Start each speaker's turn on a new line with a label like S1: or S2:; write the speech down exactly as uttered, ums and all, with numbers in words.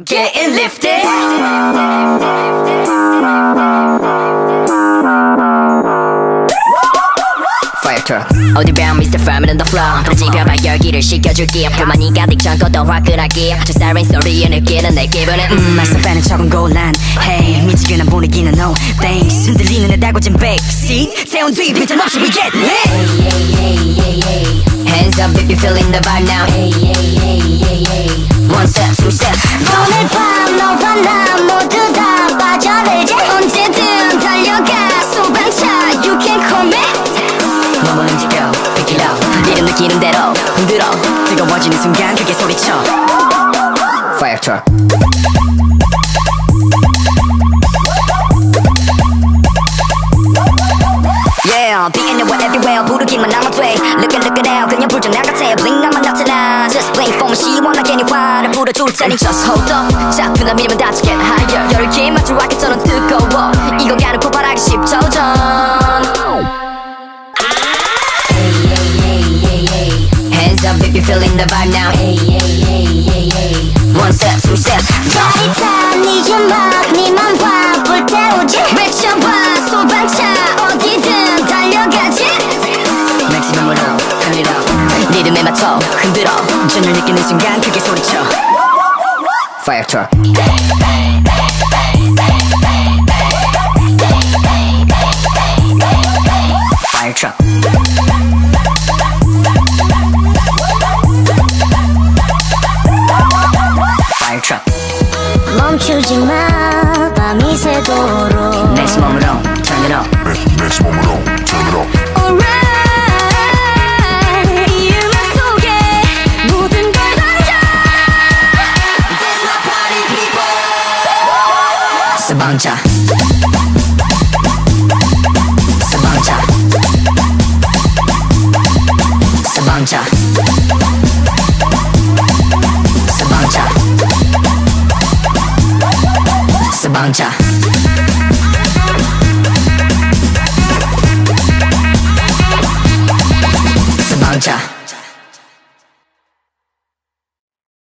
S1: Getting lifted. Fire truck. 어디 봐 Mister Firm in the flow. 지펴봐 열기를 식혀줄게. 불만이 가득 전 더 화끈하게. 저 사이렌 소리에 느끼는 내 기분은 음, 말썽 빼는 척은 곤란해. 미치게난 분위기는 no thanks. 흔들리는 내 달궈진 backseat. 세운 뒤 빈틈없이 we get lit. Hands up if you feeling the vibe now. One step, two step.
S2: 오늘 밤 너와 나 모두 다 빠져들지. 언제든 달려가 소방차 You can commit.
S1: 너무 움직여 Pick it up. 리듬 느끼는 대로 흔들어. 뜨거워지는 순간 크게 소리쳐. Fire truck. Yeah, be anywhere, everywhere 부르기만 하면 돼. Look at, look at out 그냥 불장난 같아. Bling 하면 나타나. Just blink for me 시원하게 네 화를 불어줄 테니 Just hold up. 자꾸나 밀면 다치 get higher. 열기 마치 로켓처럼 뜨거워. 이거 가는 폭발하기 십 초 전. Hands up if you feeling the vibe now. One step, two step.
S2: 짜릿한 네 음악 네만 봐 불태우지.
S1: 외쳐봐
S2: 소방차 어디든 달려가지.
S1: 맥시멈으로 turn it up. 리듬에 맞춰 흔들어. 전율 느끼는 순간 크게 소리쳐. Fire truck. Fire truck. Fire truck.
S2: 멈추지 마 밤이 새도록.
S1: 맥시멈으로 turn it up.
S3: 맥시멈으로 turn it up.
S2: Alright 이 음악 속에 모든 걸 던져. That's my party people.
S1: 사방차. 사방차. 사방차. 사방차. 사방차. 사방차.